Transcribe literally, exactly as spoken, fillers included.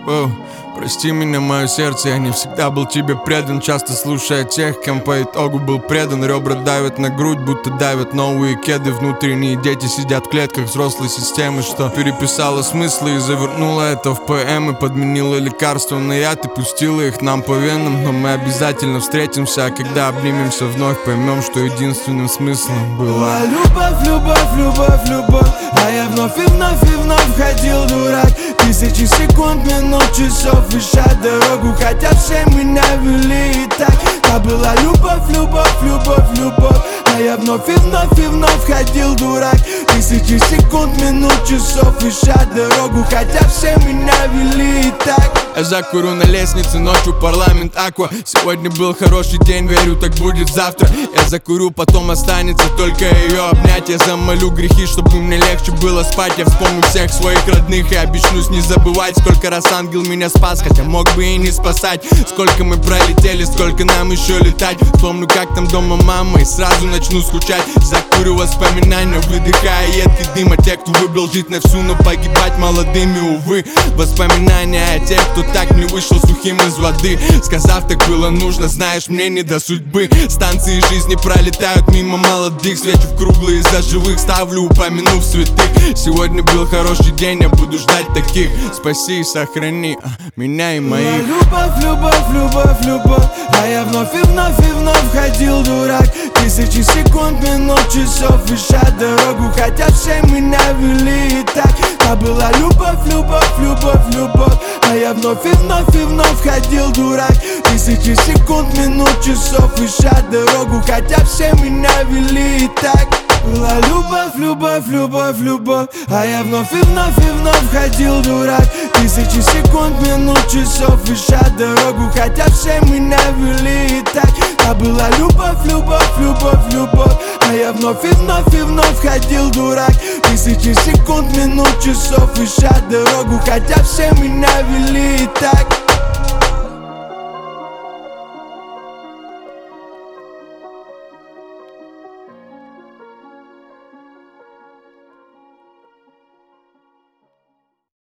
О, прости меня, мое сердце, я не всегда был тебе предан. Часто слушая тех, кем по итогу был предан. Ребра давят на грудь, будто давят новые кеды. Внутренние дети сидят в клетках взрослой системы, что переписала смыслы и завернула это в поэмы. Подменила лекарства на яд и пустила их нам по венам. Но мы обязательно встретимся, а когда обнимемся вновь, поймем, что единственным смыслом была любовь, любовь, любовь, любовь. А я вновь и вновь и вновь ходил дурак. Тысячи секунд, минут, часов, ища дорогу, хотя все меня вели и так. Та была любовь, любовь, любовь, любовь. А я вновь и вновь и вновь ходил дурак. Тысячи секунд, минут, часов, ища дорогу, хотя все меня вели и так. Я закурю на лестнице ночью, парламент Аква. Сегодня был хороший день, верю, так будет завтра. Я закурю, потом останется только ее обнять. Я замолю грехи, чтобы мне легче было спать. Я вспомню всех своих родных и обещаюсь не забывать, сколько раз ангел меня спас, хотя мог бы и не спасать. Сколько мы пролетели, сколько нам еще летать. Вспомню, как там дома мама, и сразу начну скучать. Закурю воспоминания, выдыхая едкий дым. А те, кто выбрал жить на всю, но погибать молодыми, увы. Воспоминания о тех, кто так не вышел сухим из воды, сказав, так было нужно, знаешь, мне не до судьбы. Станции жизни пролетают мимо молодых, свечу в круглые за живых ставлю, упомянув святых. Сегодня был хороший день, я буду ждать таких. Спаси и сохрани меня и моих. Любовь, любовь, любовь, любовь. А я вновь и вновь и вновь ходил дурак. Тысячи секунд, минут, часов, ища дорогу, хотя все меня вели и так. Та была любовь, любовь, любовь, любовь. А я вновь и вновь и вновь ходил дурак. Тысячи секунд, минут, часов, ища дорогу, хотя все меня вели и так. Была любовь, любовь, любовь, любовь. А я вновь и вновь и вновь ходил дурак. Тысячи секунд, минут, часов, ища дорогу, хотя все меня вели и так. Та была любовь, любовь, любовь, любовь. А я вновь и вновь и вновь ходил дурак. Тысячи секунд, минут, часов, ища дорогу, хотя все меня вели и так.